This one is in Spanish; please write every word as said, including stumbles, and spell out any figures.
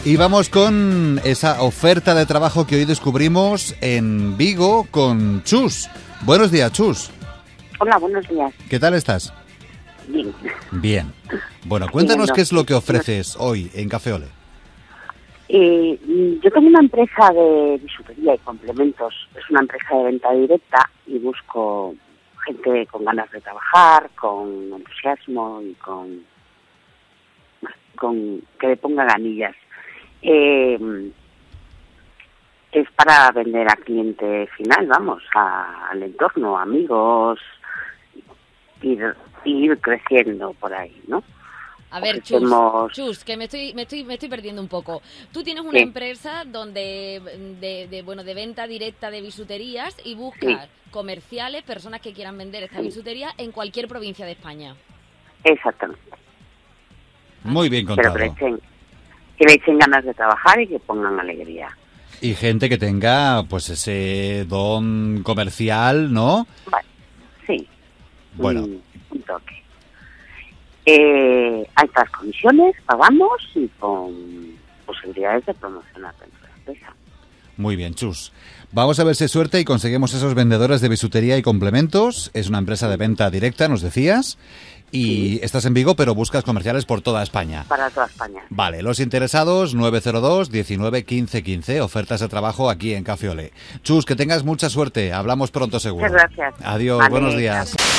Y vamos con esa oferta de trabajo que hoy descubrimos en Vigo con Chus. Buenos días, Chus. Hola, buenos días. ¿Qué tal estás? Bien. Bien. Bueno, cuéntanos Bien, no. qué es lo que ofreces hoy en Café Olé. Eh, yo tengo una empresa de bisutería y complementos. Es una empresa de venta directa y busco gente con ganas de trabajar, con entusiasmo y con, con que le ponga ganillas. Eh, es para vender a cliente final, vamos, a, al entorno, amigos, ir, ir creciendo por ahí, ¿no? A ver, Chus, Ofrecemos... Chus, que me estoy, me estoy, me estoy perdiendo un poco. Tú tienes una Sí. empresa donde de, de, bueno, de venta directa de bisuterías y buscas Sí. comerciales, personas que quieran vender esta Sí. bisutería en cualquier provincia de España. Exactamente. Muy bien Pero contado. que le, echen, que le echen ganas de trabajar y que pongan alegría. Y gente que tenga pues ese don comercial, ¿no? Vale, sí. Bueno. Un, un toque. Eh, altas comisiones, pagamos y con posibilidades de promocionar dentro de la empresa. Muy bien, Chus. Vamos a ver si es suerte y conseguimos esos vendedores de bisutería y complementos. Es una empresa de venta directa, nos decías. Y Sí. estás en Vigo, pero buscas comerciales por toda España. Para toda España. Vale, los interesados, nueve cero dos, diecinueve, quince, quince. Ofertas de trabajo aquí en Café Olé. Chus, que tengas mucha suerte. Hablamos pronto seguro. Muchas gracias. Adiós, Vale, buenos días. gracias.